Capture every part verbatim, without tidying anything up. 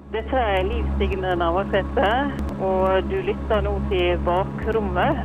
Dette er Liv Signe Navarsete, og du lytter nå til Bakrommet.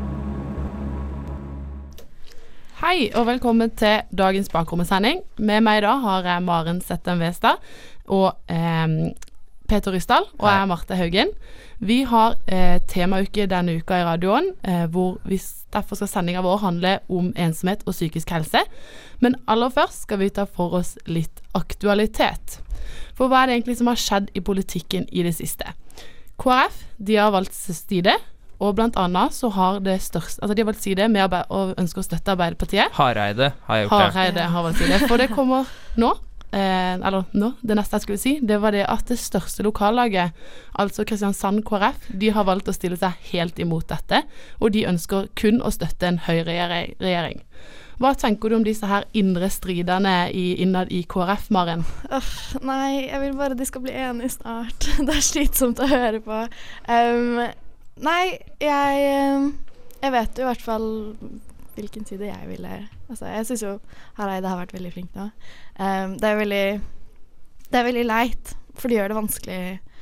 Hei, og velkommen til dagens Bakrommet-sending. Med meg da har jeg Maren Setten Westad og eh, Peter Rysdal, og jeg er Marte Haugen. Vi har eh, temauke denne uka i radioen, eh, hvor vi derfor skal sendingen vår handle om ensomhet og psykisk helse. Men aller først skal vi ta for oss litt aktualitet. For hva er det egentlig som har skjedd i politikken i det siste? K R F, de har valgt side, og blant annet så har det største, altså de har valgt side med arbeid, og ønsker å støtte Arbeiderpartiet. Hareide har gjort det. Hareide har valgt side, for det kommer nå, eh, eller nå, det neste jeg skulle si, det var det at det største lokallaget, altså Kristiansand K R F, de har valgt å stille seg helt imot dette, og de ønsker kun å støtte en høyreregjering. Hva tenker du om disse her indre stridene i, innad i K R F, Maren? Uh, nei, jeg vil bare de skal bli enige snart. Det er slitsomt å høre på. Um, nei, jeg, jeg vet jo i hvert fall hvilken side jeg ville. Altså, jeg synes jo Hareide har vært veldig flink nå. Um, det er veldig, det er veldig leit, for de gjør det vanskelig.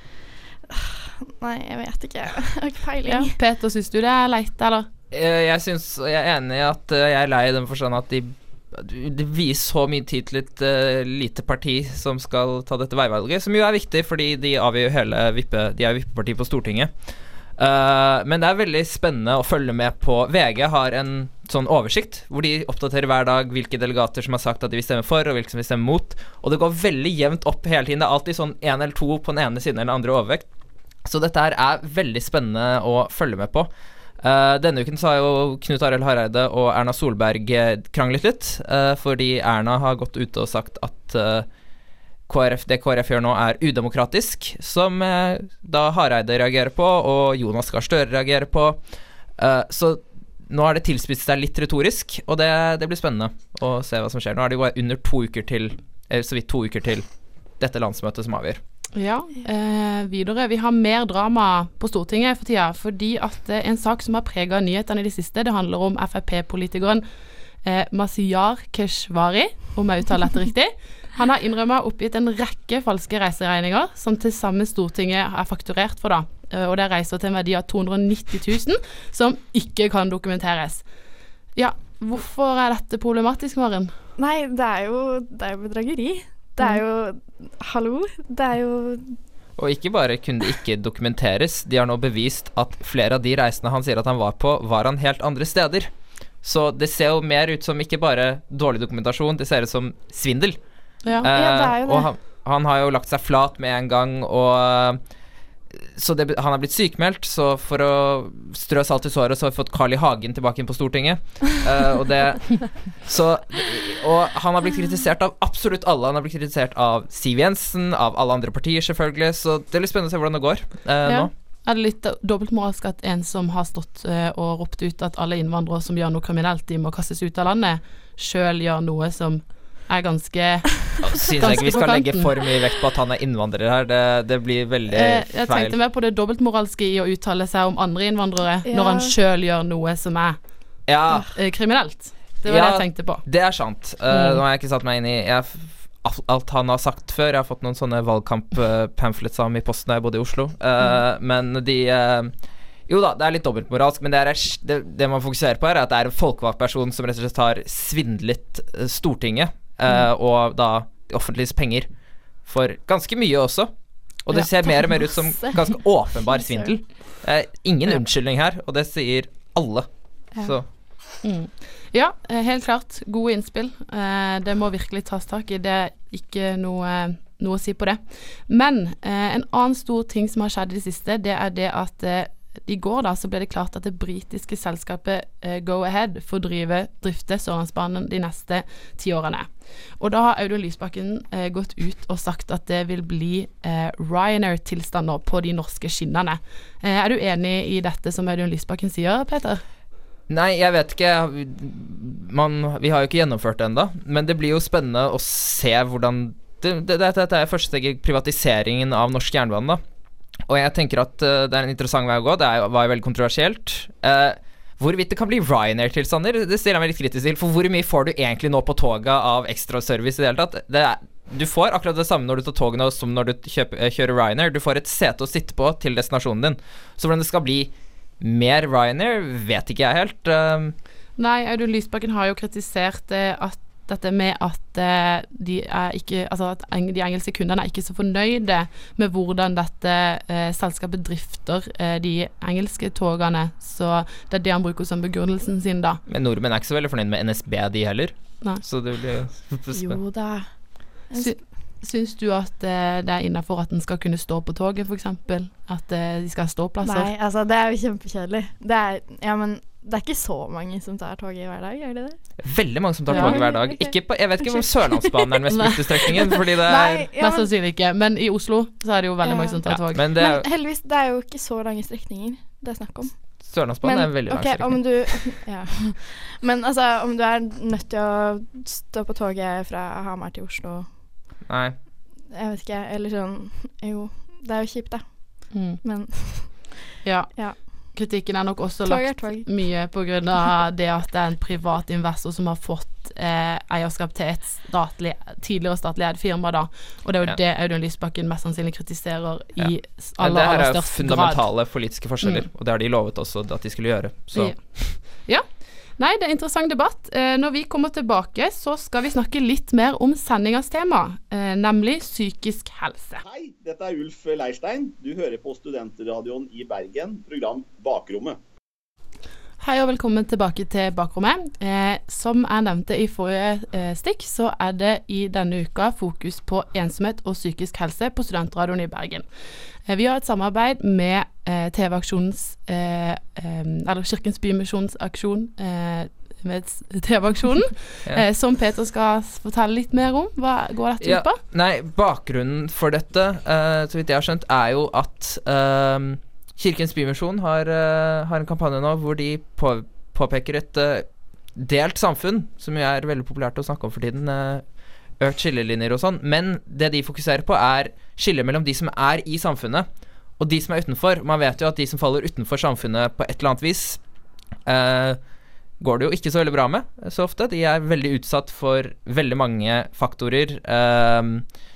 Uh, nei, jeg vet ikke. Jeg har ikke peiling. Ja, Peter, synes du det er leit, eller? Jeg synes, jeg er enig i at jeg er lei i den forstand at de, de viser så mye tid til et uh, lite parti som skal ta dette veivalget, som jo er viktig, fordi de avgjør jo hele vippe, de er vippeparti på Stortinget. Uh, men det er veldig spennende å følge med på. V G har en sånn oversikt, hvor de oppdaterer hver dag hvilke delegater som har sagt at de vil stemme for, og hvilke som vil stemme mot, og det går veldig jevnt opp hele tiden. Det er alltid sånn en eller to på den ene siden eller den andre overvekt. Så dette her er veldig spennende å følge med på. Uh, denne uken så har jo Knut Arild Hareide og Erna Solberg kranglet litt, uh, fordi Erna har gått ut og sagt at uh, K R F, det K R F gjør nå er udemokratisk, som uh, da Hareide reagerer på, og Jonas Gahr Støre reagerer på. Uh, så nå har det tilspisset seg litt retorisk, og det, det blir spennende å se hva som skjer. Nå er det jo under to uker til, eller så vidt to uker til dette landsmøtet som avgjør. Ja, eh, videre. Vi har mer drama på Stortinget for tida, fordi at eh, en sak som har preget nyhetene i det siste, det handler om F R P-politikeren eh, Mazyar Keshvari, om jeg uttaler dette riktig. Han har innrømmet oppgitt en rekke falske reiseregninger, som til samme Stortinget er fakturert for da, eh, og det reiser til en verdi av to hundre og nitti tusen, som ikke kan dokumenteres. Ja, hvorfor er dette problematisk, Maren? Nei, det er jo, det er jo bedrageri. Det er jo, hallo, det er jo... Og ikke bare kunne det ikke dokumenteres, de har nå bevist at flere av de reisene han sier at han var på, var han helt andre steder. Så det ser jo mer ut som ikke bare dårlig dokumentasjon, det ser ut som svindel. Ja, eh, ja det er jo det. Og han, han har jo lagt seg flat med en gang, og så det, han har blitt sykmeldt, så for å strø salt i såret så har vi fått Carl I. Hagen tilbake inn på Stortinget. uh, og det så, og han har blitt kritisert av absolutt alle. Han har blitt kritisert av Siv Jensen, av alle andre partier selvfølgelig, så det er litt spennende å se hvordan det går uh, ja. nå. Er det litt dobbeltmoralsk at en som har stått uh, og ropt ut at alle innvandrere som gjør noe kriminelt, de må kastes ut av landet, selv gjør noe som er ganske Synes jeg ikke vi skal legge for mye vekt på at han er innvandrer her. Det, det blir veldig eh, feil. Jeg tenkte mer på det dobbeltmoralske i å uttale seg om andre innvandrere ja. når han selv gjør noe som er ja. eh, kriminelt. Det var ja, det jeg tenkte på. Det er sant. Uh, mm. Nå har jeg ikke satt meg inn i jeg, alt han har sagt før. Jeg har fått noen sånne valgkamp-pamphlets av ham i posten da jeg bodde i Oslo. Uh, mm. Men de uh, Jo da, det er litt dobbeltmoralsk, men det, er, det, det man fokuserer på her er at det er en folkevalgt person som rett og slett har svindlet Stortinget Uh, og da de offentliges penger for ganske mye også. Og det ja, ser mer og mer ut som ganske åpenbar svindel. Uh, ingen ja. unnskyldning her, og det sier alle. Ja, så. Mm. Ja helt klart. Gode innspill. Uh, det må virkelig tas tak i. Det er ikke noe, noe å si på det. Men uh, en annen stor ting som har skjedd i det siste, det er det at uh, i går da, så ble det klart at det britiske selskapet uh, Go Ahead får drive, drifte Sørlandsbanen de neste ti årene. Og da har Audun Lysbakken uh, gått ut og sagt at det vil bli uh, Ryanair-tilstander på de norske skinnene. Uh, er du enig i dette som Audun Lysbakken sier, Peter? Nei, jeg vet ikke. Man, vi har jo ikke gjennomført det enda, men det blir jo spennende å se hvordan det, det, det, Dette er første steg i privatiseringen av norsk jernbane da. Og jeg tenker at uh, det er en interessant vei å gå. Det er, var jo veldig kontroversielt. Uh, hvorvidt det kan bli Ryanair-tilstander, det stiller jeg meg litt kritisk til. For hvor mye får du egentlig nå på toget av ekstra service i det hele tatt? Det er, du får akkurat det samme når du tar togene som når du kjøper, kjører Ryanair. Du får et sete å sitte på til destinasjonen din. Så hvordan det skal bli mer Ryanair, vet ikke jeg helt. Uh, Nei, Audun Lysbakken har jo kritisert eh, at dette med at eh, de er ikke, altså at eng- de engelske kundene er ikke så fornøyde med hvordan dette eh, selskapet drifter eh, de engelske togene. Så det er det han bruker som begrunnelsen sin da. Men nordmenn er ikke så veldig fornøyd med N S B de heller. Nei. Så det blir Jo da. Sy Syns du at eh, det er innenfor at den skal kunne stå på toget, for eksempel? At eh, de skal ha ståplasser? Nei, altså det er jo kjempekjedelig. Det er, ja, men det er ikke så mange som tar toget hver dag, er det det? Veldig mange som tar Ja. tog hver dag. Ok. Ikke på, jeg vet ikke om Sørlandsbanen er den mest brukte strekningen, fordi det er Nei, ja, Mest men, sannsynlig ikke, men i Oslo så er det jo veldig Ja. mange som tar ja, tog. men det er, men heldigvis, det er jo ikke så lange strekninger det er snakk om. Sørlandsbanen er en veldig lang ok, strekning. om du ja. Men altså, om du er nødt til å stå på toget fra Hamar til Oslo, Nei. jeg vet ikke, eller sånn, jo, det er jo kjipt da, Mm. men Ja. Ja. Kritikken er nok også tog er lagt tog. mye på grunn av det at det er en privat investor som har fått eh, eierskap til et statlig, tidligere statlig eid firma da, og det er jo Ja. det Audun Lysbakken mest sannsynlig kritiserer Ja. i s- Men aller, det her aller er jo største grad. fundamentale politiske forskjeller, Mm. og det har de lovet også at de skulle gjøre. Så Ja. Ja. Nei, det er en interessant debatt. Eh, når vi kommer tilbake, så skal vi snakke litt mer om sendingas tema, eh, nemlig psykisk helse. Hei, dette er Ulf Leirstein. Du hører på Studentradioen i Bergen, program Bakrommet. Hei og velkommen tilbake til Bakrommet. Eh, som jeg nevnte i forrige eh, stikk, så er det i denne uka fokus på ensomhet og psykisk helse på Studentradioen i Bergen. Eh, vi har et samarbeid med eh, T V-aksjonens, eh, eh, eller Kirkens Bymisjonsaksjon, eh, med s- T V-aksjonen, Ja. eh, som Peter skal s- fortelle litt mer om. Hva går dette Ja, ut på? nei, bakgrunnen for dette, eh, så vidt jeg har skjønt, er jo at eh, Kirkens Bymisjon har, eh, har en kampanje nå hvor de på, påpeker et eh, delt samfunn, som jo er veldig populært å snakke om for tiden, eh, økt skillelinjer og sånn, men det de fokuserer på er skillet mellom de som er i samfunnet og de som er utenfor. Man vet jo at de som faller utenfor samfunnet på et eller annet vis, eh, går det jo ikke så veldig bra med så ofte. De er veldig utsatt for veldig mange faktorer. Eh,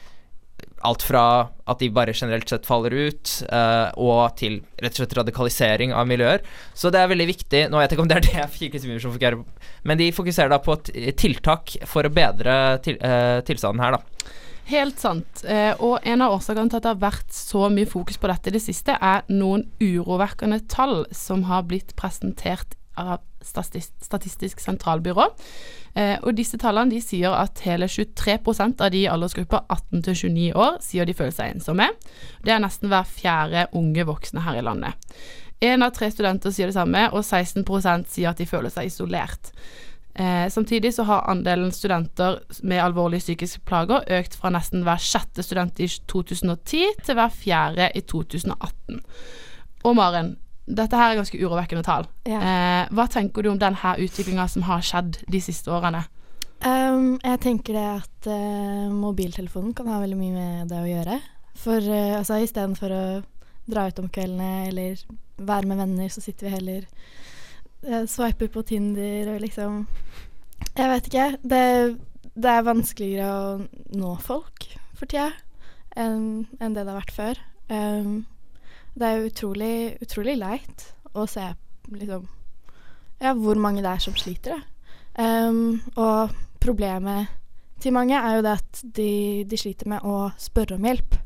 alt fra at de bare generelt sett faller ut, eh, og til rett og slett radikalisering av miljøer. Så det er veldig viktig. Nå vet jeg ikke om det er det Kirkens Bymisjon fokuserer på, men de fokuserer da på et tiltak for å bedre til, eh, tilstanden her, da. Helt sant. Eh, og en av årsakene til at det har vært så mye fokus på dette i det siste, er noen urovekkende tall som har blitt presentert av Statistisk, Statistisk sentralbyrå. Eh, og disse tallene de sier at hele tjuetre prosent av de i aldersgruppa atten til tjueni år sier de føler seg ensomme. Det er nesten hver fjerde unge voksne her i landet. En av tre studenter sier det samme, og seksten prosent sier at de føler seg isolert. Eh, samtidig så har andelen studenter med alvorlige psykiske plager økt fra nesten hver sjette student i to tusen og ti til hver fjerde i to tusen og atten. Og Maren, dette her er ganske urovekkende tall. Ja. Eh, hva tenker du om denne utviklingen som har skjedd de siste årene? Um, jeg tenker det at uh, mobiltelefonen kan ha veldig mye med det å gjøre. For uh, altså, i stedet for å dra ut om kveldene eller være med venner, så sitter vi heller uh, swiper på Tinder og liksom Jeg vet ikke. Det, det er vanskeligere å nå folk for tida enn enn det det har vært før. Um, det er jo utrolig, utrolig leit å se liksom ja, hvor mange det er som sliter, da. Um, og problemet til mange er jo det at de, de sliter med å spørre om hjelp.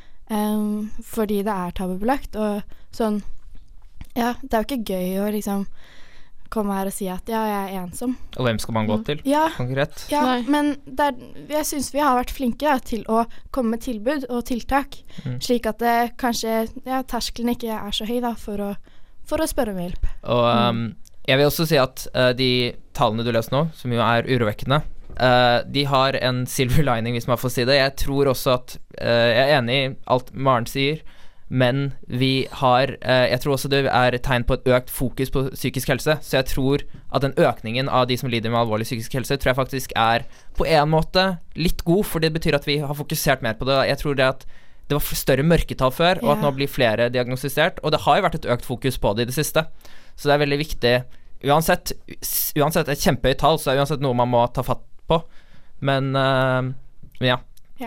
Um, fordi det er tabubelagt. Og sånn Ja, det er jo ikke gøy å liksom komme her og si at ja, jeg er ensom. Og hvem skal man gå til, Ja, konkret? ja Nei. men det er, jeg syns vi har vært flinke da, til å komme med tilbud og tiltak. Mm. Slik at det kanskje ja, terskelen ikke er så høy da, for å, for å spørre om hjelp. Og um, jeg vil også si at uh, de tallene du løste nå, som jo er urovekkende, uh, de har en silver lining, hvis man får si det. Jeg tror også at uh, jeg er enig i alt Maren sier, men vi har uh, jeg tror også det er et tegn på et økt fokus på psykisk helse. Så jeg tror at den økningen av de som lider med alvorlig psykisk helse, tror jeg faktisk er på en måte litt god, for det betyr at vi har fokusert mer på det. Jeg tror det at det var større mørketall før, og at Ja. nå blir flere diagnostisert. Og det har jo vært et økt fokus på det i det siste. Så det er veldig viktig. Uansett, uansett et kjempehøyt tall, så er det uansett noe man må ta fatt på. Men uh, ja.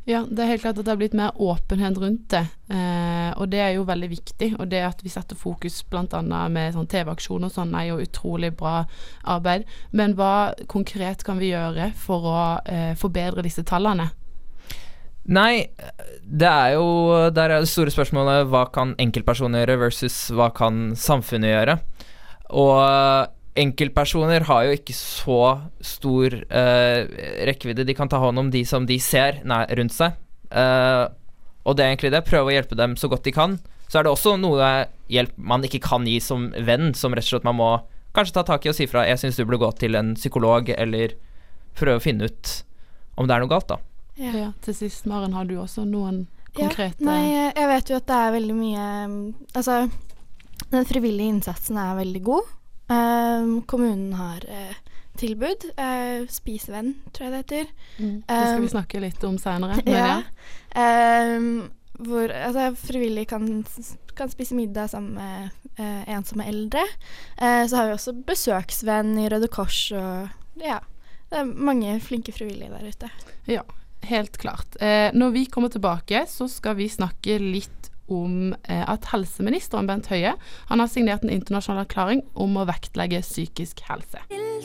Ja, det er helt klart at det har blitt mer åpenhet rundt det, eh, og det er jo veldig viktig, og det at vi setter fokus blant annet med sånn T V-aksjon og sånn er jo utrolig bra arbeid, men hva konkret kan vi gjøre for å eh, forbedre disse tallene? Nei, det er jo der er det store spørsmålet, hva kan enkeltpersoner gjøre versus hva kan samfunnet gjøre? Og enkeltpersoner har jo ikke så stor uh, rekkevidde, de kan ta hånd om de som de ser nær, rundt seg, uh, og det er egentlig det, prøve å hjelpe dem så godt de kan. Så er det også noe hjelp man ikke kan gi som venn, som rett og slett man må kanskje ta tak i og si fra, jeg synes du burde gå til en psykolog, eller prøve å finne ut om det er noe galt da. Ja. Ja, til sist, Maren, har du også noen konkrete... Ja, nei, jeg vet jo at det er veldig mye... Altså, den frivillige innsatsen er veldig god. Um, kommunen har uh, tilbud. Uh, Spisevenn, tror jeg det heter. Mm. Det skal vi snakke litt om senere. Ja. Um, hvor altså, frivillige kan, kan spise middag sammen med uh, ensomme eldre. Uh, så har vi også besøksvenn i Røde Kors, og ja, det er mange flinke frivillige der ute. Ja. Helt klart. Eh, når vi kommer tilbake, så skal vi snakke litt om eh, at helseministeren Bent Høie, han har signert en internasjonal erklæring om å vektlegge psykisk helse.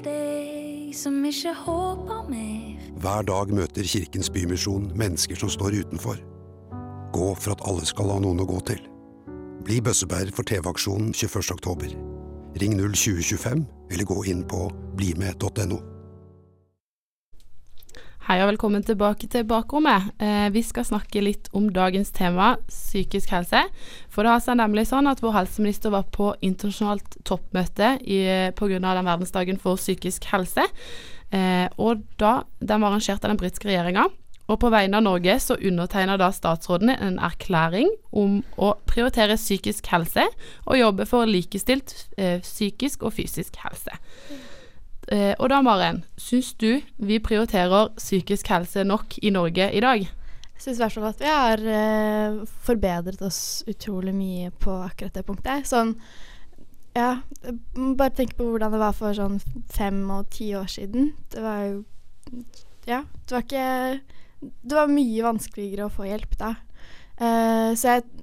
Hver dag møter Kirkens Bymisjon mennesker som står utenfor. Gå for at alle skal ha noen å gå til. Bli bøssebærer for T V-aksjonen tjueførste oktober. Ring null tjue tjuefem, eller gå inn på blimed punktum no. Hei og velkommen tilbake til Bakrommet. Eh, vi skal snakke litt om dagens tema, psykisk helse. For det har seg nemlig sånn at vår helseminister var på internasjonalt toppmøte i, på grunn av den verdensdagen for psykisk helse. Eh, og da, den var arrangert av den britiske regjeringen. Og på vegne av Norge så undertegner da statsrådene en erklæring om å prioritere psykisk helse og jobbe for likestilt eh, psykisk og fysisk helse. Eh, og da, Maren, synes du vi prioriterer psykisk helse nok i Norge i dag? Jeg synes i hvert fall at vi har eh, forbedret oss utrolig mye på akkurat det punktet. Sånn, ja, bare tenk på hvordan det var for sånn fem og ti år siden. Det var jo, ja, det var ikke, det var mye vanskeligere å få hjelp da. Eh, så jeg...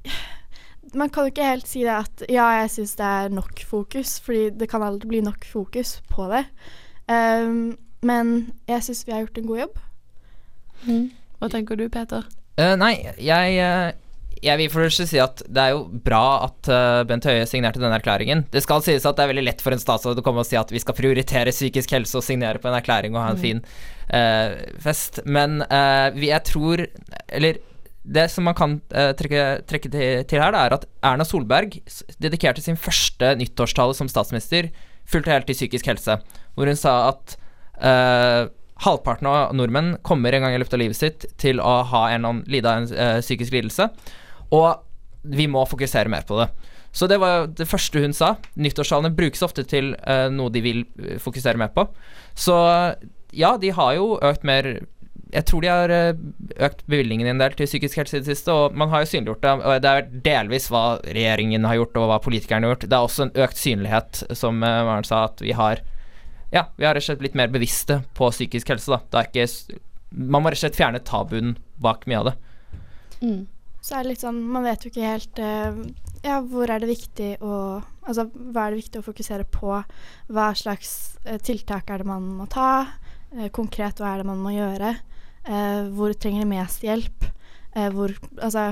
Man kan jo ikke helt si det at ja, jeg synes det er nok fokus, fordi det kan aldri bli nok fokus på det. Um, men jeg synes vi har gjort en god jobb. Mm. Hva tenker du, Peter? Uh, nei, jeg, uh, jeg vil for det første si at det er jo bra at uh, Bent Høie signerte denne erklæringen. Det skal sies at det er veldig lett for en statsråd å komme og si at vi skal prioritere psykisk helse og signere på en erklæring og ha en mm. fin uh, fest. Men uh, vi, jeg tror, eller... Det som man kan uh, trekke, trekke til, til her, da, er at Erna Solberg dedikerte sin første nyttårstale som statsminister fullt og helt til psykisk helse, hvor hun sa at uh, halvparten av nordmenn kommer en gang i løpet av livet sitt til å ha en eller annen lide av en uh, psykisk lidelse, og vi må fokusere mer på det. Så det var det første hun sa. Nyttårstalene brukes ofte til uh, noe de vil fokusere mer på. Så ja, de har jo økt mer. Jeg tror de har økt bevilgningen en del til psykisk helse i det siste, og man har jo synliggjort det, og det er delvis hva regjeringen har gjort og hva politikerne har gjort. Det er også en økt synlighet, som Maren sa, at vi har, ja, vi har rett og slett blitt mer bevisste på psykisk helse da. Det er ikke, man må rett og slett fjerne tabuen bak mye av det. Mm. Så er det litt sånn, man vet jo ikke helt, uh, ja, hvor er det viktig å, altså, hva er det viktig å fokusere på, hva slags uh, tiltak er det man må ta, uh, konkret hva er det man må gjøre, Uh, hvor trenger det mest hjelp, uh, hvor, altså,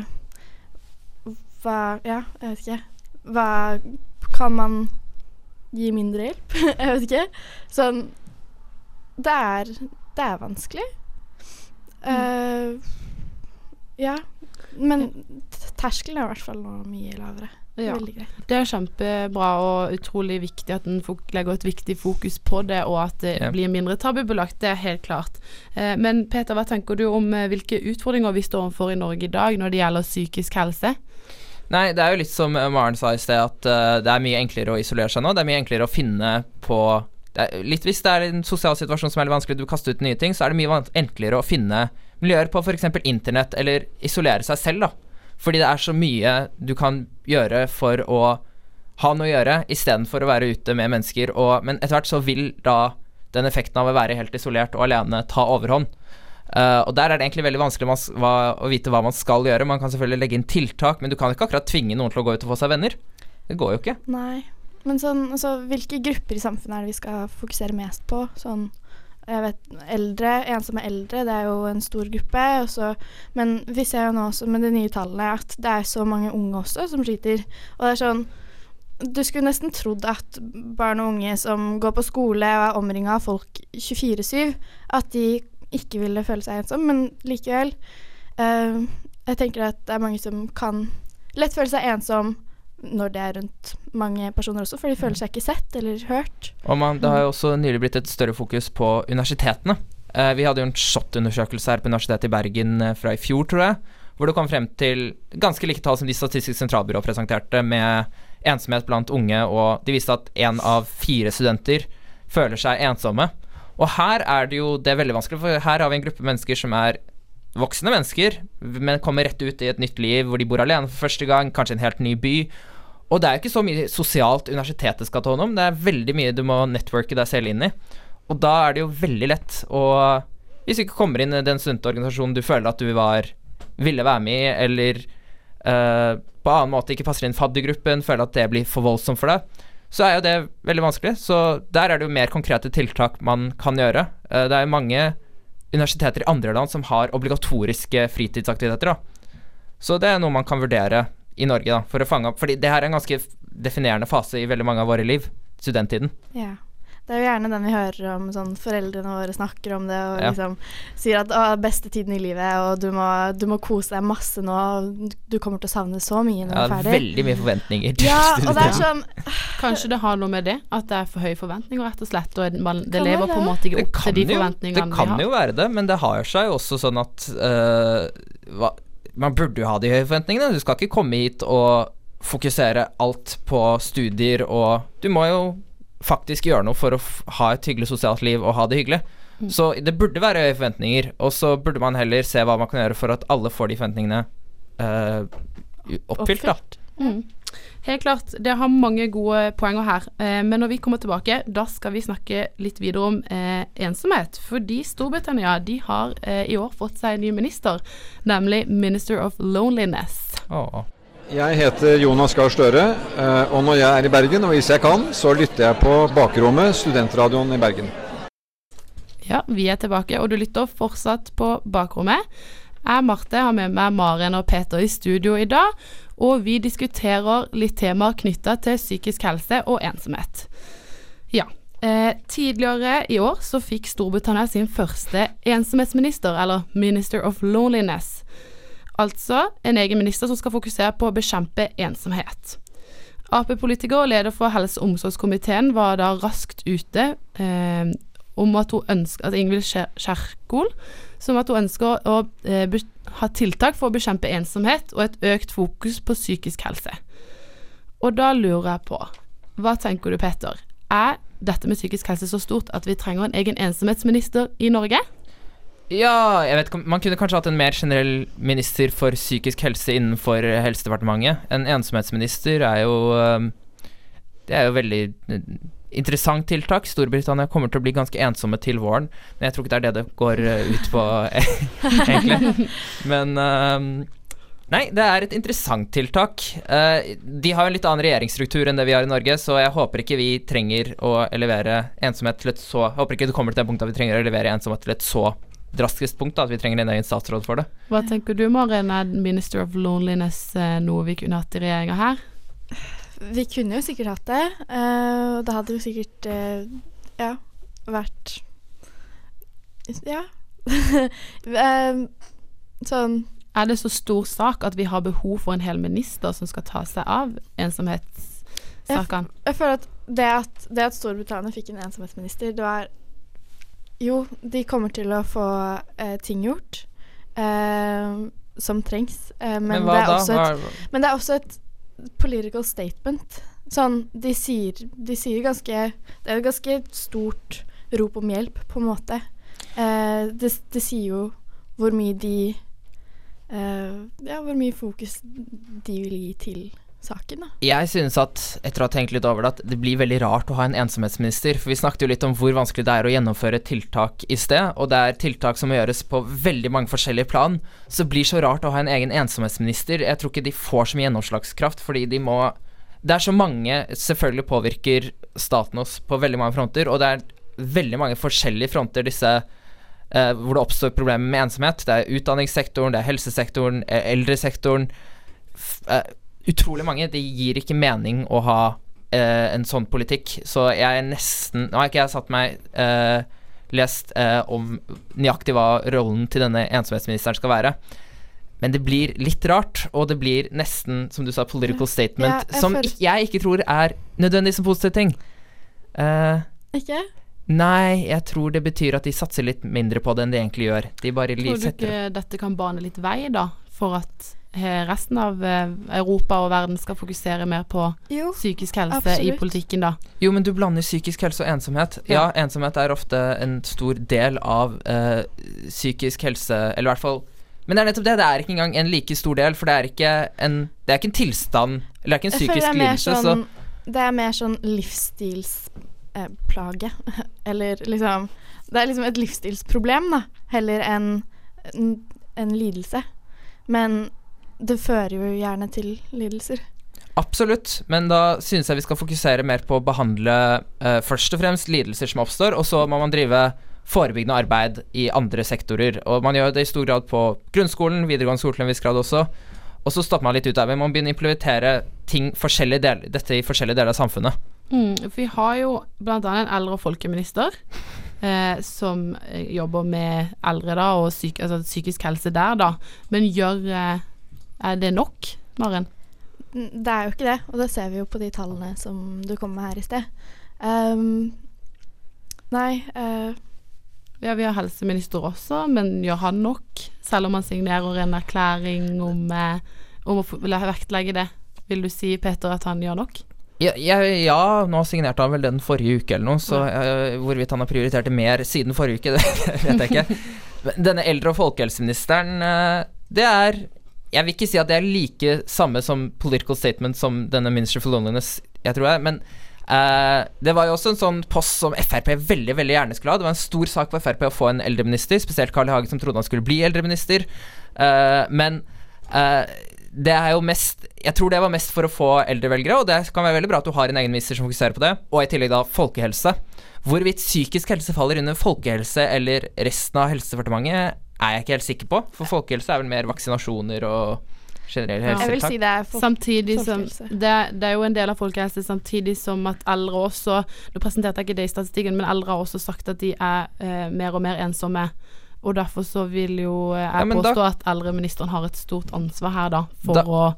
hva, ja, jeg vet ikke, hva kan man gi mindre hjelp? Jeg vet ikke, sånn, det er, det er vanskelig. Uh, ja, men terskelen er i hvert fall noe mye lavere. Ja, veldig greit. Det er kjempebra og utrolig viktig at den legger et viktig fokus på det, og at det yeah. blir mindre tabubelagt, det er helt klart. Eh, men Peter, hva tenker du om eh, hvilke utfordringer vi står overfor i Norge i dag når det gjelder psykisk helse? Nei, det er jo litt som Maren sa i sted, at uh, det er mye enklere å isolere seg nå, det er mye enklere å finne på, det er litt hvis det er en sosial situasjon som er litt vanskelig, du kaster ut nye ting, så er det mye enklere å finne miljøer på for eksempel internett, eller isolere seg selv da. Fordi det er så mye du kan gjøre for å ha noe å gjøre, i stedet for å være ute med mennesker. Og, men etter hvert så vil da den effekten av å være helt isolert og alene ta overhånd. Uh, og der er det egentlig veldig vanskelig mas- hva, å vite hva man skal gjøre. Man kan selvfølgelig legge inn tiltak, men du kan ikke akkurat tvinge noen til å gå ut og få seg venner. Det går jo ikke. Nei, men sånn, altså, hvilke grupper i samfunnet er det vi skal fokusere mest på? Sånn, jeg vet, eldre, ensomme eldre, det er jo en stor gruppe, også, men vi ser jo nå også med de nye tallene at det er så mange unge også som sliter. Og det er sånn, du skulle nesten trodd at barn og unge som går på skole og er omringet av folk tjuefire syv, at de ikke ville føle seg ensom, men likevel uh, jeg tenker at det er mange som kan lett føle seg ensom når det er rundt mange personer også, for de føler seg ikke sett eller hørt. Og man, det har jo også nylig blitt et større fokus på universitetene. Uh, vi hadde jo en SHoT-undersøkelse her på Universitetet i Bergen uh, fra i fjor, tror jeg, hvor det kom frem til ganske like tall som de Statistisk sentralbyrå presenterte med ensomhet blant unge, og de viste at en av fire studenter føler seg ensomme. Og her er det jo det er veldig vanskelig, for her har vi en gruppe mennesker som er voksne mennesker, men kommer rett ut i et nytt liv, hvor de bor alene for første gang, kanskje en helt ny by. Og det er jo ikke så mye sosialt universitetet skal ta hånd om, det er veldig mye du må networke deg selv inn i. Og da er det jo veldig lett å, hvis du ikke kommer inn i den studentorganisasjonen du føler at du var, ville være med i, eller uh, på annen måte ikke passer inn i faddergruppen, føler at det blir for voldsomt for deg, så er jo det veldig vanskelig. Så der er det jo mer konkrete tiltak man kan gjøre. Det er jo mange universiteter i andre land som har obligatoriske fritidsaktiviteter da. Så det er noe man kan vurdere i Norge da, for å fange opp, fordi det her er en ganske definerende fase i veldig mange av våre liv, studenttiden. Ja, det er jo gjerne den vi hører om, sånn foreldrene våre snakker om det, og Ja. liksom sier at å, beste tiden i livet, og du må, du må kose deg masse nå, og du kommer til å savne så mye når du Ja, er ferdig. veldig mye forventninger til Ja, og det er studietiden. sånn, Kanskje det har noe med det, at det er for høye forventninger rett og slett, og man, det Kan lever være på en det. måte ikke Det opp kan til de jo, det forventningene kan vi har. jo være det, men det har seg jo også sånn at uh, hva, man burde jo ha de høye forventningene. Du skal ikke komme hit og fokusere alt på studier, og du må jo faktisk gjøre noe for å f- ha et hyggelig sosialt liv og ha det hyggelig. Mm. Så det burde være høye forventninger, og så burde man heller se hva man kan gjøre for at alle får de forventningene uh, oppfylt da. Mm. Helt klart, det har mange gode poenger her, eh, men når vi kommer tilbake, da skal vi snakke litt videre om eh, ensomhet, fordi Storbritannia, de har eh, i år fått seg en ny minister, nemlig Minister of Loneliness. Åh. Jeg heter Jonas Gahr Støre, eh, og når jeg er i Bergen, og hvis jeg kan, så lytter jeg på Bakrommet, studentradioen i Bergen. Ja, vi er tilbake, og du lytter fortsatt på Bakrommet. Jeg, Marte, har med meg Maren og Peter i studio i dag, og vi diskuterer litt temaer knyttet til psykisk helse og ensomhet. Ja, eh, tidligere i år så fikk Storbritannia sin første ensomhetsminister, eller Minister of Loneliness. Altså en egen minister som skal fokusere på å bekjempe ensomhet. A P-politiker og leder for helse- og omsorgskomiteen var da raskt ute eh, om at hun ønsker, altså Ingvild Kjerkol, som at hun ønsker å eh, be, ha tiltak for å bekjempe ensomhet og et økt fokus på psykisk helse. Og da lurer jeg på, hva tenker du, Peter? Er dette med psykisk helse så stort at vi trenger en egen ensomhetsminister i Norge? Ja, jeg vet ikke, man kunne kanskje hatt en mer generell minister for psykisk helse innenfor Helsedepartementet. En ensomhetsminister er jo um, det er jo veldig interessant tiltak. Storbritannia kommer til å bli ganske ensomme til våren, men jeg tror ikke det er det det går uh, ut på egentlig. Men um, nei, det er et interessant tiltak. Uh, de har jo en litt annen regjeringsstruktur enn det vi har i Norge, så jeg håper ikke vi trenger å elevere ensomhet til et så Jeg håper ikke det kommer til det punktet at vi trenger å elevere ensomhet til et så drastisk punkt da, at vi trenger en egen statsråd for det. Hva tenker du, Maren? Er Minister of Loneliness eh, noe vi kunne hatt i regjeringa her? vi kunne jo sikkert hatt det, uh, og det hadde jo sikkert, uh, ja, vært, ja, um, sånn. Er det så stor sak at vi har behov for en hel minister som skal ta seg av ensomhetssakene? Jeg, jeg føler at det, at det at Storbritannia fikk en ensomhetsminister, det var jo, de kommer til å få eh, ting gjort eh, som trengs, eh, men, Men hva det er da? også et, Hva- men det er også et political statement. Sånn, de sier, de sier ganske, det er et ganske stort rop om hjelp, på en måte. Eh, det, det sier jo hvor mye de, eh, ja, hvor mye fokus de vil gi til saken da. Jeg synes at, etter å ha tenkt litt over det, at det blir veldig rart å ha en ensomhetsminister, for vi snakket jo litt om hvor vanskelig det er å gjennomføre tiltak i sted, og det er tiltak som må gjøres på veldig mange forskjellige plan, så det blir så rart å ha en egen ensomhetsminister. Jeg tror ikke de får så mye gjennomslagskraft, fordi de må, det er så mange, selvfølgelig påvirker staten oss på veldig mange fronter, og det er veldig mange forskjellige fronter disse, eh, hvor det oppstår problemer med ensomhet. Det er utdanningssektoren, det er helsesektoren, eldresektoren, f- eh, utrolig mange. Det gir ikke mening å ha eh, en sånn politikk, så jeg er nesten, nå har ikke jeg satt meg eh, lest eh, om nøyaktig hva rollen til denne ensomhetsministeren skal være, men det blir litt rart, og det blir nesten, som du sa, political statement, Ja, jeg som føler- ik- jeg ikke tror er nødvendig som positiv ting. Eh, Ikke? nei, jeg tror det betyr at de satser litt mindre på det enn de egentlig gjør. De bare Tror du setter ikke dette kan bane litt vei da, for at eh, resten av eh, Europa og verden skal fokusere mer på Jo, psykisk helse absolutt. i politikken da? Jo, men du blander psykisk helse og ensomhet. Ja, Ja. ensomhet er ofte en stor del av eh, psykisk helse, eller i hvert fall, men det er nettopp det, det er ikke engang en like stor del, for det er ikke en, det er ikke en tilstand, eller det er ikke en Jeg føler psykisk det er mer lidelse, sånn, så det er mer sånn livsstilsplage, eh, plage. Eller liksom, det er liksom et livsstilsproblem da, heller enn en, en lidelse. Men det fører jo gjerne til lidelser. absolutt, men da synes jeg vi skal fokusere mer på å behandle eh, først og fremst lidelser som oppstår, og så må man drive forebyggende arbeid i andre sektorer, og man gjør det i stor grad på grunnskolen, videregående skole til en viss grad også, og så stopper man litt ut der, men man begynner å implementere ting, forskjellige del, dette i forskjellige deler av samfunnet. Mm, for vi har jo blant annet en eldre- og folkeminister eh, som eh, jobber med eldre da, og syk, altså, psykisk helse der da, men gjør eh, er det nok, Maren? N- Det er jo ikke det, og det ser vi jo på de tallene som du kom med her i sted. Um, nei, uh, Ja, vi har helseminister også, men gjør han nok? Selv om han signerer en erklæring om, eh, om å få- vil jeg vektlegge det. Vil du si, Peter, at han gjør nok? Ja, ja, ja, nå signerte han vel den forrige uke eller noe, så uh, hvorvidt han har prioritert det mer siden forrige uke, det vet jeg ikke. Men denne eldre- og folkehelseministeren, uh, det er, jeg vil ikke si at det er like samme som political statement som denne Minister for Loneliness, jeg tror jeg, men uh, det var jo også en sånn post som F R P veldig, veldig gjerne skulle ha. Det var en stor sak for F R P å få en eldreminister, spesielt Carl I. Hagen som trodde han skulle bli eldreminister, uh, men uh, det er jo mest, jeg tror det var mest for å få eldrevelgere, og det kan være veldig bra at du har en egen minister som fokuserer på det, og i tillegg da folkehelse. Hvorvidt psykisk helse faller under folkehelse eller resten av helsedepartementet er jeg ikke helt sikker på, for folkehelse er vel mer vaksinasjoner og generelle Ja. jeg vil helsetiltak. si det er for Samtidig som folkehelse. det, det er jo en del av folkehelse, samtidig som at eldre også, nå presenterte jeg ikke det i statistikken, men eldre har også sagt at de er eh, mer og mer ensomme, og derfor så vil jo eh, jeg Ja, men da- påstå at eldreministeren har et stort ansvar her da, for Da- å,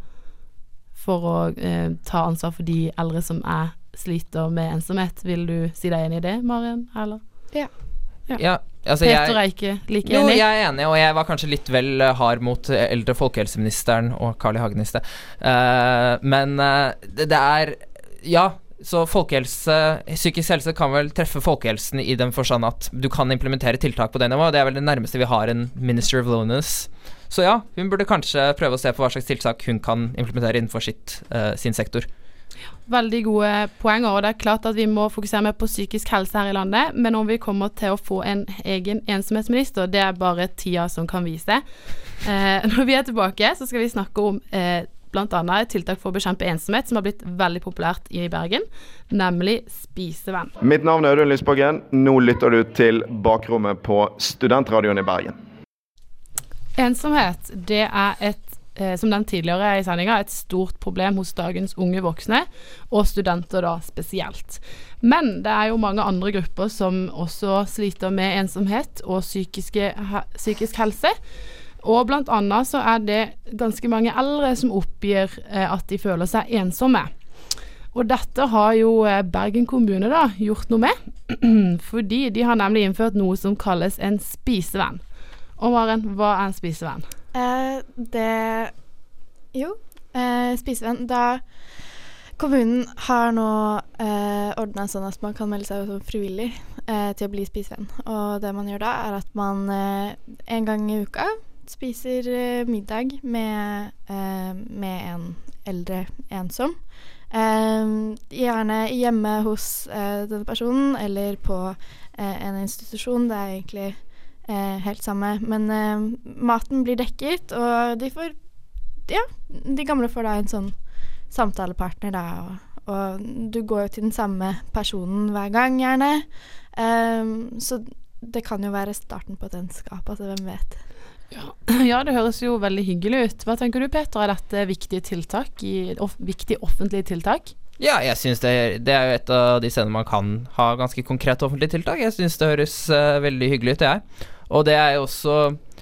for å eh, ta ansvar for de eldre som er sliter med ensomhet. Vil du si deg enig i det, Maren? Eller? Ja, altså Peter jeg... er ikke like Jo, enig. jeg er enig, og jeg var kanskje litt vel eh, hard mot eh, eldre folkehelseministeren og Carl I. Hagen i sted. Eh, men eh, det, det er, ja, så folkehelse, psykisk helse kan vel treffe folkehelsen i den forstand at du kan implementere tiltak på det nivået, det er vel det nærmeste vi har en Minister of Loneliness. Så ja, hun burde kanskje prøve å se på hva slags tiltak hun kan implementere innenfor sitt, eh, sin sektor. Veldig gode poenger, og det er klart at vi må fokusere mer på psykisk helse her i landet, men om vi kommer til å få en egen ensomhetsminister, det er bare tida som kan vise. Eh, når vi er tilbake, så skal vi snakke om eh, blant annet et tiltak for å bekjempe ensomhet som har blitt veldig populært i Bergen, nemlig Spisevenn. Mitt navn er Audun Lysbakken. Nå lytter du til Bakrommet på Studentradioen i Bergen. Ensomhet, det er et Eh, som den tidligere i sendinga, et stort problem hos dagens unge voksne, og studenter da spesielt. Men det er jo mange andre grupper som også sliter med ensomhet og psykiske, he, psykisk helse. Og blant annet så er det ganske mange eldre som oppgir eh, at de føler seg ensomme. Og dette har jo eh, Bergen kommune da gjort noe med, fordi de har nemlig innført noe som kalles en spisevenn. Og Maren, hva er en spisevenn? Eh, det Jo, eh, spisevenn. Da kommunen har nå eh, ordnet sånn at man kan melde seg som frivillig eh, til å bli spisevenn. Og det man gjør da, er at man eh, en gang i uka spiser eh, middag med, eh, med en eldre ensom. Eh, gjerne hjemme hos eh, denne personen, eller på eh, en institusjon, det er egentlig eh, helt samme. Men eh, maten blir dekket, og de får, ja, de gamle får da en sånn samtalepartner da, og, og du går jo til den samme personen hver gang gjerne. Eh, så det kan jo være starten på et vennskap, altså hvem vet. Ja. ja, det høres jo veldig hyggelig ut. Hva tenker du, Peter? Er dette viktige tiltak, i, off, viktige offentlige tiltak? Ja, jeg synes det, det er jo et av de stedene man kan ha ganske konkrete offentlige tiltak. Jeg synes det høres uh, veldig hyggelig ut, det er. Og det er jo også,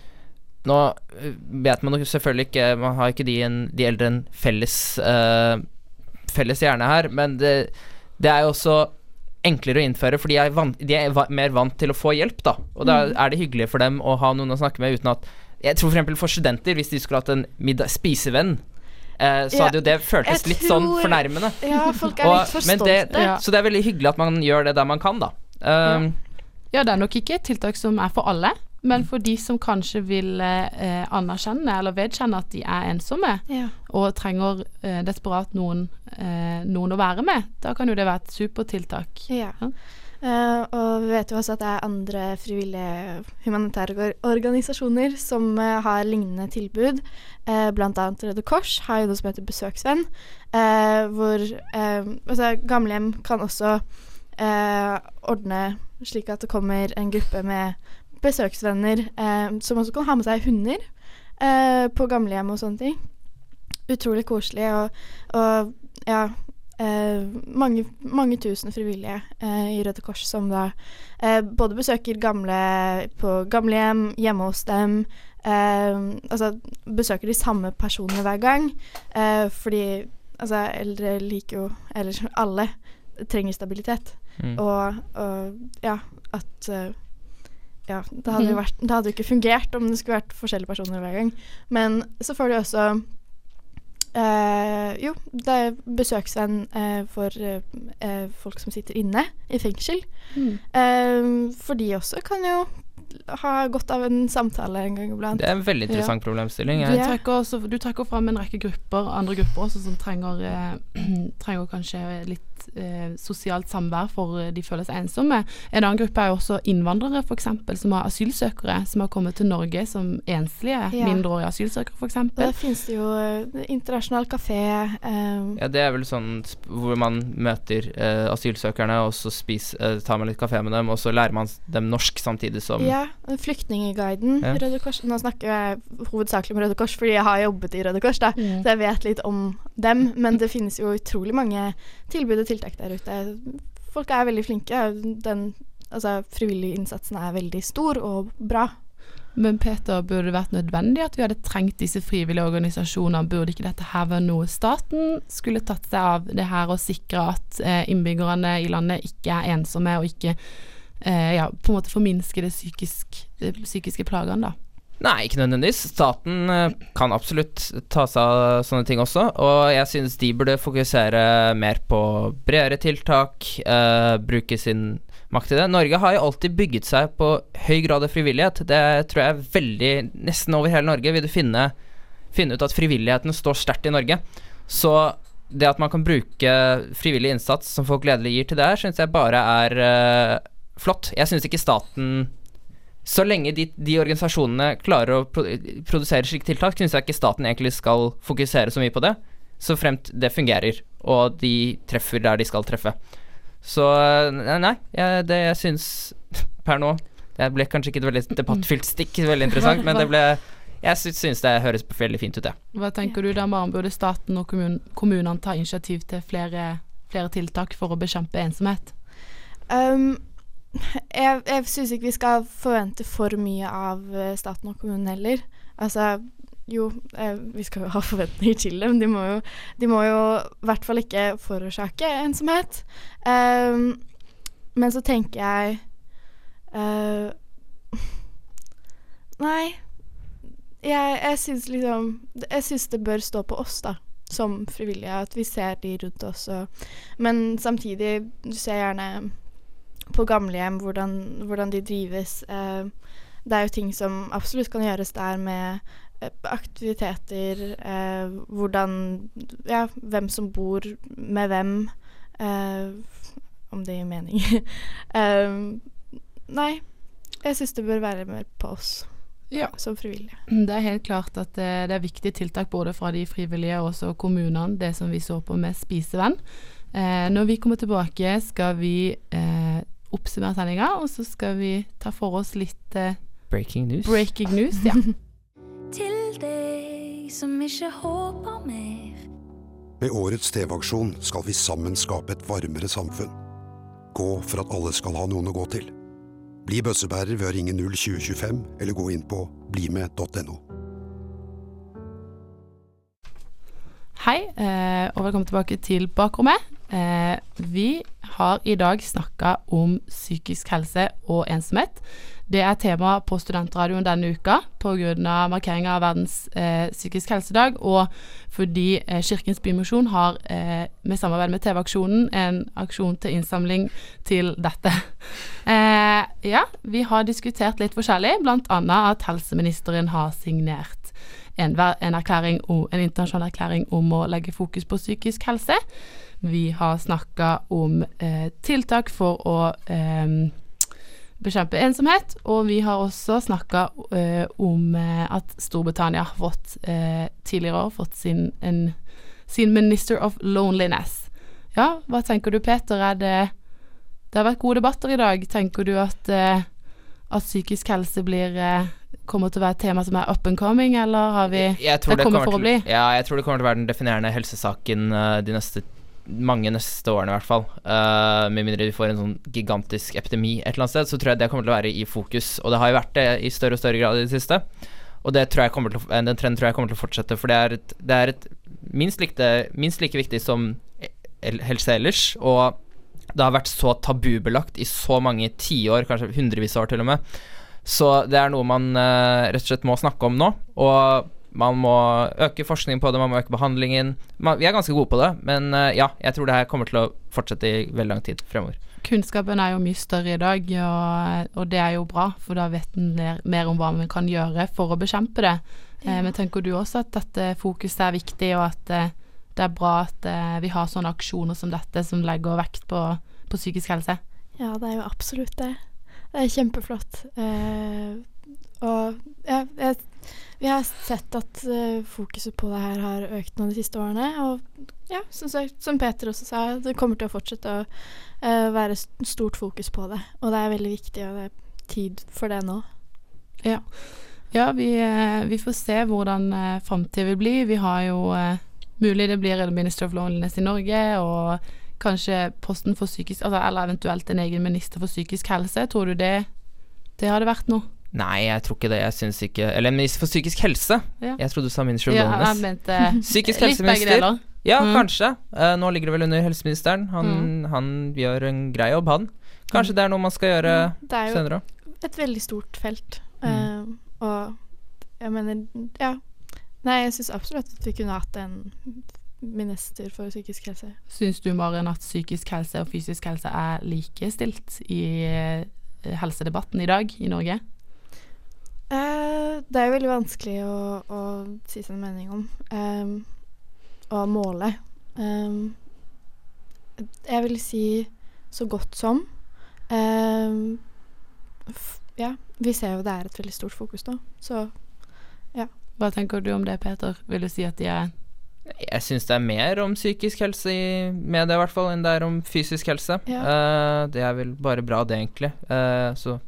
nå vet man jo selvfølgelig ikke, man har ikke de, en, de eldre en felles, uh, felles hjerne her, men det, det er jo også enklere å innføre, for de er, vant, de er va- mer vant til å få hjelp da, og da Mm. er det hyggelig for dem å ha noen å snakke med uten at, jeg tror for eksempel for studenter, hvis de skulle hatt en middag, spisevenn, eh, så Ja, hadde jo det føltes jeg litt sånn tror- fornærmende. Ja, folk er Og- litt for men det, stolte. Ja. Så det er veldig hyggelig at man gjør det der man kan da. Um, Ja, det er nok ikke et tiltak som er for alle, men for de som kanskje vil eh, anerkjenne eller vedkjenne at de er ensomme, Ja. og trenger eh, desperat noen, eh, noen å være med, da kan jo det være et supertiltak. Ja. Ja. Eh, og vi vet jo også at det er andre frivillige humanitære or- organisasjoner som eh, har lignende tilbud. Eh, blant annet Røde Kors har jo noe som heter Besøksvenn, eh, hvor eh, altså, gamlehjem kan også eh, ordne slik at det kommer en gruppe med besøksvenner eh, som også kan ha med seg hunder eh, på gamlehjem og sånne ting. Utrolig koselig, og, og ja, eh, mange, mange tusen frivillige eh, i Røde Kors som da eh, både besøker gamle på gamlehjem, hjemme hos dem, eh, altså besøker de samme personene hver gang, eh, fordi altså, eldre liker jo, eller alle trenger stabilitet, mm. og, og ja, at eh, ja, det hadde jo vært, det hadde jo ikke fungert om det skulle vært forskjellige personer hver gang, men så får de også Uh, jo, det er besøksvenn uh, for uh, folk som sitter inne i fengsel. Mm. Uh, for de også kan jo ha godt av en samtale en gang iblant. Det er en veldig interessant problemstilling. Du Jeg, trekker, også, du trekker fram en rekke grupper, andre grupper også, som trenger, eh, trenger kanskje litt eh, sosialt samvær for eh, de føler seg ensomme. En annen gruppe er jo også innvandrere, for eksempel, som har asylsøkere, som har kommet til Norge som enslige, Ja. mindreårige asylsøkere, for Og eksempel. der finnes det jo uh, internasjonal kafé. Uh, ja, det er vel sånn sp- hvor man møter eh, asylsøkerne, og så spis, eh, tar man litt kafé med dem, og så lærer man dem norsk samtidig som ja, Flyktningeguiden, Ja. Røde Kors. Nå snakker jeg hovedsakelig om Røde Kors, fordi jeg har jobbet i Røde Kors, da. Mm. Så jeg vet litt om dem, men det finnes jo utrolig mange tilbud og tiltak der ute. Folk er veldig flinke. Den altså, frivillige innsatsen er veldig stor og bra. Men Peter, burde det vært nødvendig at vi hadde trengt disse frivillige organisasjonene? Burde ikke dette her være noe staten skulle tatt seg av, det her å sikre at eh, innbyggerne i landet ikke er ensomme, og ikke eh, ja, på en måte forminske det psykisk, de psykiske plagene da? Nei, ikke nødvendigvis. Staten eh, kan absolutt ta seg av sånne ting også, og jeg synes de burde fokusere mer på bredere tiltak, eh, bruke sin makt i det. Norge har jo alltid bygget seg på høy grad av frivillighet. Det tror jeg er veldig, nesten over hele Norge vil du finne, finne ut at frivilligheten står sterkt i Norge. Så det at man kan bruke frivillig innsats som folk gledelig gir til det her, synes jeg bare er eh, flott. Jeg synes ikke staten, så lenge de, de organisasjonene klarer å pro produsere slike tiltak, synes jeg ikke staten egentlig skal fokusere så mye på det, så fremt det fungerer, og de treffer der de skal treffe. Så nei, nei jeg, det jeg synes per nå, det ble kanskje ikke et veldig debattfylt stikk, veldig interessant, men det ble, jeg sy synes det høres veldig fint ut, det. Hva tenker du da, Maren? Burde staten og kommun kommunene ta initiativ til flere, flere tiltak for å bekjempe ensomhet? Um, jeg jeg syns ikke vi skal forvente for mye av eh, staten og kommunen heller. Altså, jo, eh, vi skal jo ha forventninger til dem. De må jo, de må jo i hvert fall ikke forårsake ensomhet. Um, men så tenker jeg uh, Nei, jeg, jeg syns liksom Jeg syns det bør stå på oss, da, som frivillige, at vi ser de rundt oss. Og, men samtidig, du ser gjerne på gamlehjem hvordan, hvordan de drives. Eh, det er jo ting som absolutt kan gjøres der med aktiviteter, eh, hvordan, ja, hvem som bor med hvem, eh, om det gir mening. um, nei, jeg synes det bør være mer på oss ja. som frivillige. Det er helt klart at det, det er viktige tiltak både fra de frivillige og også kommunene, det som vi så på med Spisevenn. Eh, når vi kommer tilbake skal vi eh, oppsummere sendingen, og så skal vi ta for oss litt eh, breaking news. Breaking news, ja. Til deg som ikke håper mer. Med årets T V-aksjon skal vi sammen skape et varmere samfunn. Gå for at alle skal ha noen å gå til. Bli bøssebærer ved å ringe null tjue tjuefem eller gå inn på blimed punktum no. Hei, eh, og velkommen tilbake til Bakrommet. Eh, vi har i dag snakket om psykisk helse og ensomhet. Det er tema på Studentradioen denne uka på grunn av markeringen av verdens eh, psykisk helsedag, og fordi eh, Kirkens Bymisjon har eh, med samarbeid med T V-aksjonen en aksjon til innsamling til dette. Eh, ja, vi har diskutert litt forskjellig, blant annet at helseministeren har signert en, en, erklæring, en internasjonal erklæring om å legge fokus på psykisk helse. Vi har snakket om eh, tiltak for å eh, bekjempe ensomhet, og vi har også snakket uh, om uh, at Storbritannia har fått uh, tidligere år fått sin, en, sin Minister of Loneliness. Ja, hva tenker du, Peter? Er det, det har vært gode debatter i dag. Tenker du at, uh, at psykisk helse blir, uh, kommer til å være et tema som er up and coming, eller har vi jeg tror det, det kommer for til, å bli? Ja, jeg tror det kommer til å være den definerende helsesaken uh, de neste mange neste årene i hvert fall, uh, med mindre vi får en sånn gigantisk epidemi et eller annet sted, så tror jeg det kommer til å være i fokus, og det har jo vært det i større og større grad i det siste, og det tror jeg kommer til å, den trenden tror jeg kommer til å fortsette, for det er et, det er et minst, likte, minst like viktig som helse ellers, og det har vært så tabubelagt i så mange tiår, kanskje hundrevis år til og med, så det er noe man uh, rett og slett må snakke om nå, og man må øke forskningen på det, man må øke behandlingen. Man, vi er ganske gode på det, men uh, ja, jeg tror det her kommer til å fortsette i veldig lang tid fremover. Kunnskapen er jo mye større i dag, og, og det er jo bra, for da vet en mer, mer om hva man kan gjøre for å bekjempe det. Ja. Eh, men tenker du også at dette fokuset er viktig, og at eh, det er bra at eh, vi har sånne aksjoner som dette, som legger vekt på, på psykisk helse? Ja, det er jo absolutt det. Det er kjempeflott. Eh, og ja, jeg vi har sett at uh, fokuset på det her har økt nå de siste årene, og ja, som, som Peter også sa, det kommer til å fortsette å uh, være stort fokus på det, og det er veldig viktig, og det er tid for det nå. Ja, ja vi, uh, vi får se hvordan uh, fremtiden vil bli. Vi har jo uh, mulig det blir Minister of Loneliness i Norge, og kanskje posten for psykisk, altså, eller eventuelt en egen minister for psykisk helse. Tror du det, det hadde vært noe? Nei, jeg tror ikke det, jeg synes ikke eller minister for psykisk helse ja. Jeg trodde du sa Minister of ja, Loneliness jeg mente psykisk helseminister ja, mm. kanskje, uh, nå ligger det vel under helseministeren han, mm. han gjør en grei jobb han, kanskje mm. det er noe man skal gjøre senere også. Det er jo senere. Et veldig stort felt mm. uh, og jeg mener, ja nei, jeg synes absolutt at vi kunne hatt en minister for psykisk helse. Synes du, Maren, at psykisk helse og fysisk helse er likestilt i uh, helsedebatten i dag i Norge? Uh, det er jo veldig vanskelig å, å si sin mening om um, og måle um, jeg vil si så godt som um, f- ja, vi ser jo det er et veldig stort fokus nå, så ja. Hva tenker du om det, Peter? Vil du si at de er Jeg synes det er mer om psykisk helse i media i hvert fall enn det er om fysisk helse ja. uh, det er vel bare bra det egentlig uh, så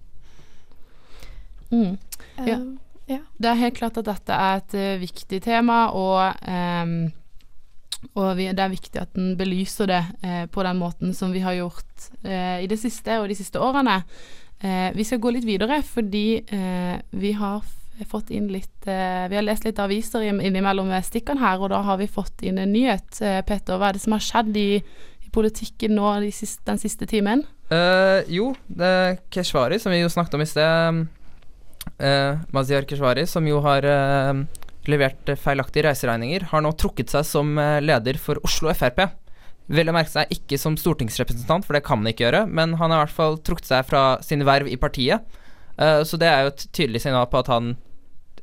mm. Ja. Uh, ja. Det er helt klart at dette er et uh, viktig tema, og, um, og vi, det er viktig at den belyser det uh, på den måten som vi har gjort uh, i det siste og de siste årene. Uh, vi skal gå litt videre, fordi uh, vi har f- fått inn litt uh, vi har lest litt aviser innimellom stikkene her, og da har vi fått inn en nyhet. Uh, Peter, hva er det som har skjedd i, i politikken nå de siste, den siste timen? Uh, jo, det er Keshvari, som vi jo snakket om i sted. Uh, Mazyar Keshvari, som jo har uh, levert feilaktige reiseregninger, har nå trukket seg som uh, leder for Oslo F R P. Vel å merke seg ikke som stortingsrepresentant, for det kan han ikke gjøre, men han har i hvert fall trukket seg fra sin verv i partiet. Uh, så det er jo et tydelig signal på at han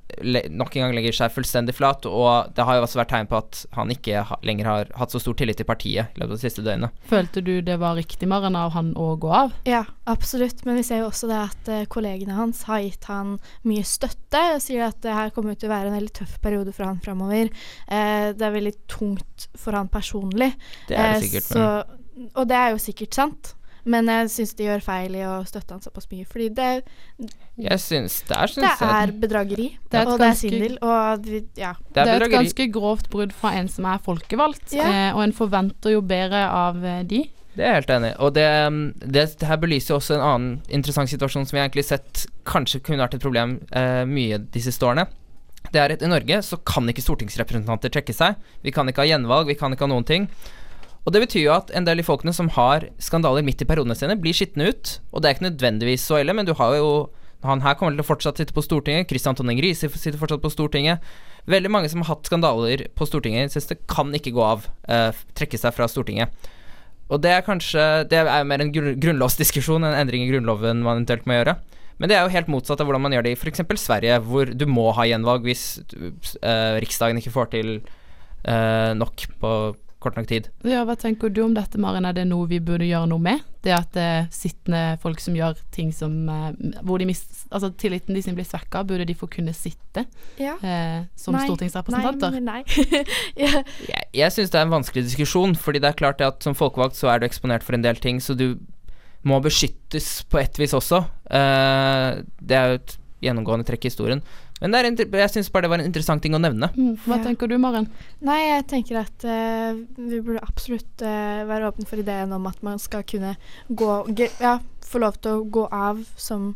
le, nok en gang legger seg fullstendig flat, og det har jo også vært tegn på at han ikke ha, lenger har hatt så stor tillit til partiet i løpet av de siste døgnene. Følte du det var riktig, Maren, av han å gå av? Ja, absolutt, men vi ser jo også det at uh, kollegene hans har gitt han mye støtte, og sier at det her kommer til å være en veldig tøff periode for han fremover. Uh, det er veldig tungt for han personlig. Det er det sikkert. Uh, så, og det er jo sikkert sant. Men jeg synes de gjør feil i å støtte han såpass mye, fordi det, jeg synes, der synes det er jeg, bedrageri, det er og det er svindel, og vi, ja. Det er, det er et ganske grovt brudd fra en som er folkevalgt, ja. eh, og en forventer jo bedre av eh, de. Det er jeg helt enig i, og det, det, det her belyser jo også en annen interessant situasjon som vi egentlig sett kanskje kunne vært et problem eh, mye de siste årene. Det er at i Norge så kan ikke stortingsrepresentanter trekke seg, vi kan ikke ha gjenvalg, vi kan ikke ha noen ting. Og det betyr jo at en del av de folkene som har skandaler midt i periodene sine, blir skittende ut, og det er ikke nødvendigvis så ille, men du har jo, han her kommer til å fortsatt sitte på Stortinget, Kristian Tonning Riise sitter fortsatt på Stortinget, veldig mange som har hatt skandaler på Stortinget i det siste, kan ikke gå av, eh, trekke seg fra Stortinget. Og det er kanskje, det er jo mer en grunnlovsdiskusjon, en endring i grunnloven man eventuelt må gjøre, men det er jo helt motsatt av hvordan man gjør det i for eksempel Sverige, hvor du må ha gjenvalg hvis eh, Riksdagen ikke får til eh, nok på kort nok tid. Ja, hva tenker du om dette, Maren? Er det noe vi burde gjøre noe med? Det at det er sittende folk som gjør ting som eh, hvor de mist, altså tilliten de sin blir svekket, burde de få kunne sitte ja. eh, som nei, stortingsrepresentanter? Nei, nei, ja. Jeg, jeg synes det er en vanskelig diskusjon, fordi det er klart at som folkevalgt så er du eksponert for en del ting, så du må beskyttes på et vis også. Eh, det er jo et gjennomgående trekk i historien. Men det er, jeg synes bare det var en interessant ting å nevne. Mm, hva ja. tenker du, Maren? Nei, jeg tenker at uh, vi burde absolutt uh, være åpne for ideen om at man skal kunne gå, ja, få lov til å gå av som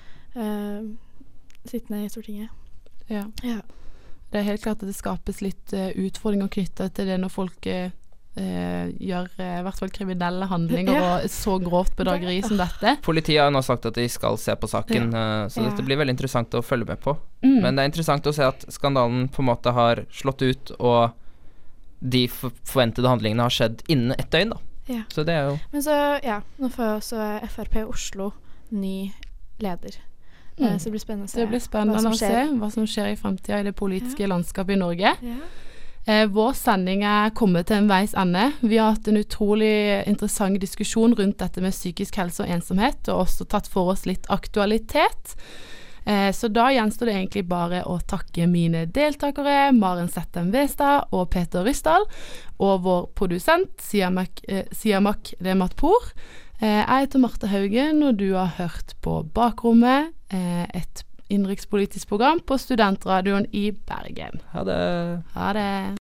uh, sittende i Stortinget. Ja. ja. Det er helt klart at det skapes litt uh, utfordringer knyttet til det når folk uh, gjør uh, i hvert fall kriminelle handlinger ja. og så grovt bedrageri det, som dette. Politiet har nå sagt at de skal se på saken, ja. uh, så ja. dette blir veldig interessant å følge med på. Mm. Men det er interessant å se at skandalen på en måte har slått ut, og de for forventede handlingene har skjedd innen ett døgn, da. Ja. Så det er jo... Men så, ja, nå får også F R P Oslo ny leder. Mm. Så det blir spennende å se, det blir spennende hva, å se hva som skjer i fremtiden i det politiske ja. landskapet i Norge. Ja. Eh, vår sending er kommet til en veis ende. Vi har hatt en utrolig interessant diskusjon rundt dette med psykisk helse og ensomhet, og også tatt for oss litt aktualitet. Eh, så da gjenstår det egentlig bare å takke mine deltakere, Maren Settem Westad og Peter Ryssdal, og vår produsent, Siamak, eh, Siamak Lematpour. Eh, jeg heter Marte Haugen, og du har hørt på Bakrommet, eh, et innenrikspolitisk program på Studentradioen i Bergen. Ha det. Ha det.